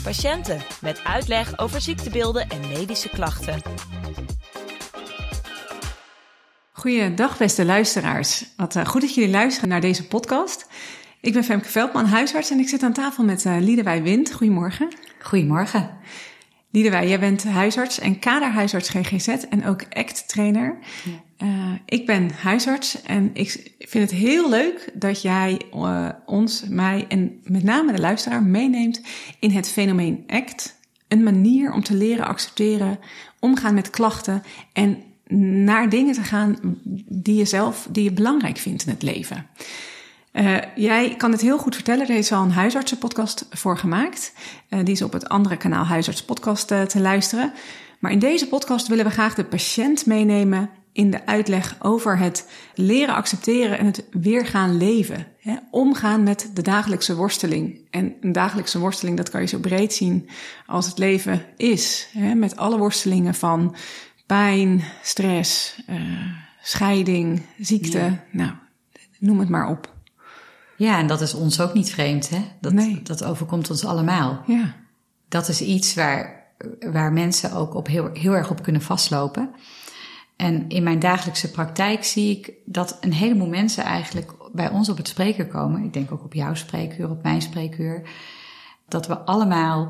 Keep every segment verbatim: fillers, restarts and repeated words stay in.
patiënten met uitleg over ziektebeelden en medische klachten. Goeiedag beste luisteraars. Wat uh, goed dat jullie luisteren naar deze podcast. Ik ben Femke Veldman, huisarts en ik zit aan tafel met uh, Liedewij Wind. Goedemorgen. Goedemorgen. Liedewij, jij bent huisarts en kaderhuisarts G G Z en ook A C T-trainer. Ja. Uh, ik ben huisarts en ik vind het heel leuk dat jij uh, ons, mij en met name de luisteraar meeneemt in het fenomeen A C T. Een manier om te leren accepteren, omgaan met klachten en naar dingen te gaan die je zelf, die je belangrijk vindt in het leven. Uh, jij kan het heel goed vertellen. Er is al een huisartsenpodcast voor gemaakt. Uh, die is op het andere kanaal Huisartspodcast uh, te luisteren. Maar in deze podcast willen we graag de patiënt meenemen in de uitleg over het leren accepteren en het weer gaan leven. Hè? Omgaan met de dagelijkse worsteling. En een dagelijkse worsteling, dat kan je zo breed zien als het leven is. Hè? Met alle worstelingen van pijn, stress, uh, scheiding, ziekte. Ja. Nou, noem het maar op. Ja, en dat is ons ook niet vreemd, hè? Dat, nee. dat overkomt ons allemaal. Ja. Dat is iets waar, waar mensen ook op heel, heel erg op kunnen vastlopen. En in mijn dagelijkse praktijk zie ik dat een heleboel mensen eigenlijk bij ons op het spreekuur komen. Ik denk ook op jouw spreekuur, op mijn spreekuur. Dat we allemaal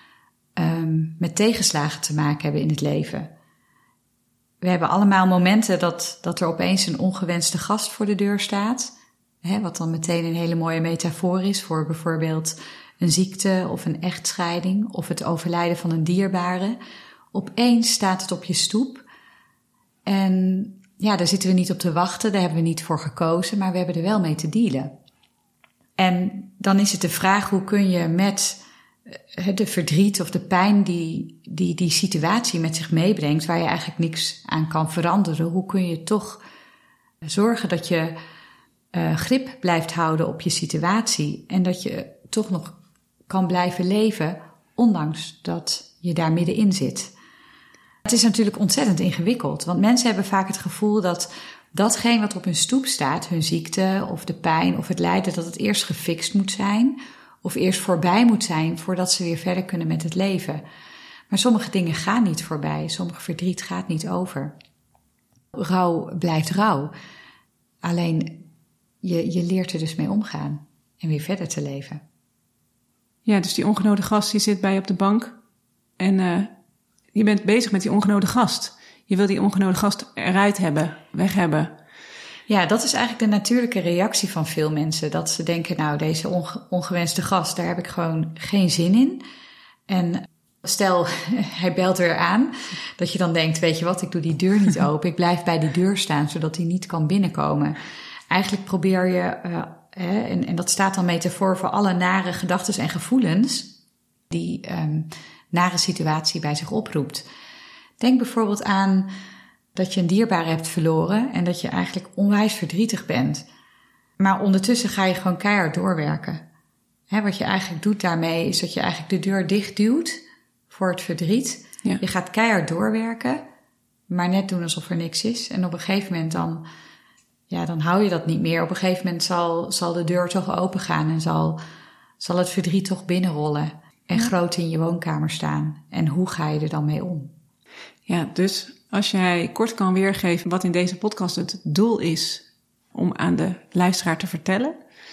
um, met tegenslagen te maken hebben in het leven. We hebben allemaal momenten dat, dat er opeens een ongewenste gast voor de deur staat. Hè, wat dan meteen een hele mooie metafoor is voor bijvoorbeeld een ziekte of een echtscheiding of het overlijden van een dierbare. Opeens staat het op je stoep. En ja, daar zitten we niet op te wachten, daar hebben we niet voor gekozen, maar we hebben er wel mee te dealen. En dan is het de vraag, hoe kun je met de verdriet of de pijn die, die die situatie met zich meebrengt, waar je eigenlijk niks aan kan veranderen, hoe kun je toch zorgen dat je uh, grip blijft houden op je situatie en dat je toch nog kan blijven leven, ondanks dat je daar middenin zit. Het is natuurlijk ontzettend ingewikkeld, want mensen hebben vaak het gevoel dat datgene wat op hun stoep staat, hun ziekte of de pijn of het lijden, dat het eerst gefixt moet zijn of eerst voorbij moet zijn voordat ze weer verder kunnen met het leven. Maar sommige dingen gaan niet voorbij, sommige verdriet gaat niet over. Rouw blijft rouw. Alleen je, je leert er dus mee omgaan en weer verder te leven. Ja, dus die ongenode gast die zit bij je op de bank en uh, je bent bezig met die ongenode gast. Je wil die ongenode gast eruit hebben, weg hebben. Ja, dat is eigenlijk de natuurlijke reactie van veel mensen. Dat ze denken, nou, deze onge- ongewenste gast, daar heb ik gewoon geen zin in. En stel, hij belt weer aan, dat je dan denkt, weet je wat, ik doe die deur niet open. Ik blijf bij die deur staan, zodat hij niet kan binnenkomen. Eigenlijk probeer je, uh, hè, en, en dat staat dan metafoor voor alle nare gedachten en gevoelens die um, nare situatie bij zich oproept. Denk bijvoorbeeld aan dat je een dierbare hebt verloren en dat je eigenlijk onwijs verdrietig bent. Maar ondertussen ga je gewoon keihard doorwerken. Hè, wat je eigenlijk doet daarmee is dat je eigenlijk de deur dicht duwt voor het verdriet. Ja. Je gaat keihard doorwerken, maar net doen alsof er niks is. En op een gegeven moment dan, ja, dan hou je dat niet meer. Op een gegeven moment zal, zal de deur toch open gaan en zal, zal het verdriet toch binnenrollen en ja. groot in je woonkamer staan. En hoe ga je er dan mee om? Ja, dus als jij kort kan weergeven wat in deze podcast het doel is om aan de luisteraar te vertellen.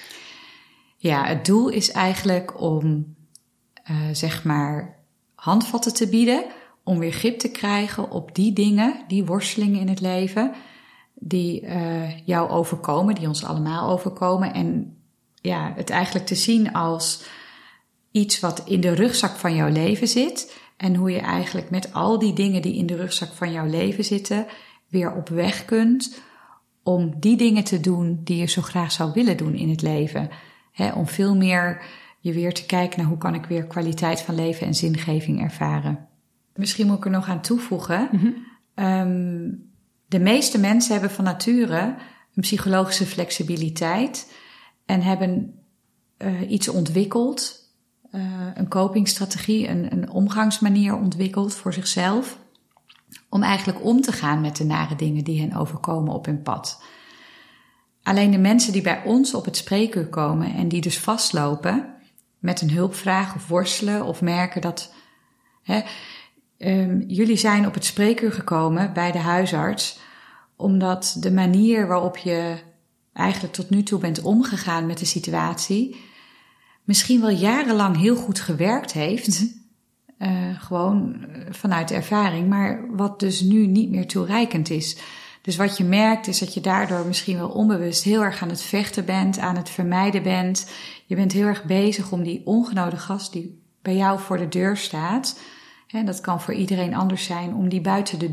Ja, het doel is eigenlijk om, uh, zeg maar, handvatten te bieden, om weer grip te krijgen op die dingen, die worstelingen in het leven, die uh, jou overkomen, die ons allemaal overkomen. En ja, het eigenlijk te zien als iets wat in de rugzak van jouw leven zit. En hoe je eigenlijk met al die dingen die in de rugzak van jouw leven zitten, weer op weg kunt om die dingen te doen die je zo graag zou willen doen in het leven. He, om veel meer je weer te kijken naar hoe kan ik weer kwaliteit van leven en zingeving ervaren. Misschien moet ik er nog aan toevoegen. Mm-hmm. Um, de meeste mensen hebben van nature een psychologische flexibiliteit en hebben uh, iets ontwikkeld. Uh, een copingstrategie, een, een omgangsmanier ontwikkeld voor zichzelf, om eigenlijk om te gaan met de nare dingen die hen overkomen op hun pad. Alleen de mensen die bij ons op het spreekuur komen en die dus vastlopen, met een hulpvraag of worstelen of merken dat... Hè, um, jullie zijn op het spreekuur gekomen bij de huisarts, omdat de manier waarop je eigenlijk tot nu toe bent omgegaan met de situatie misschien wel jarenlang heel goed gewerkt heeft. Mm-hmm. Uh, gewoon vanuit de ervaring, maar wat dus nu niet meer toereikend is. Dus wat je merkt is dat je daardoor misschien wel onbewust heel erg aan het vechten bent, aan het vermijden bent. Je bent heel erg bezig om die ongenode gast die bij jou voor de deur staat, en dat kan voor iedereen anders zijn, om die buiten de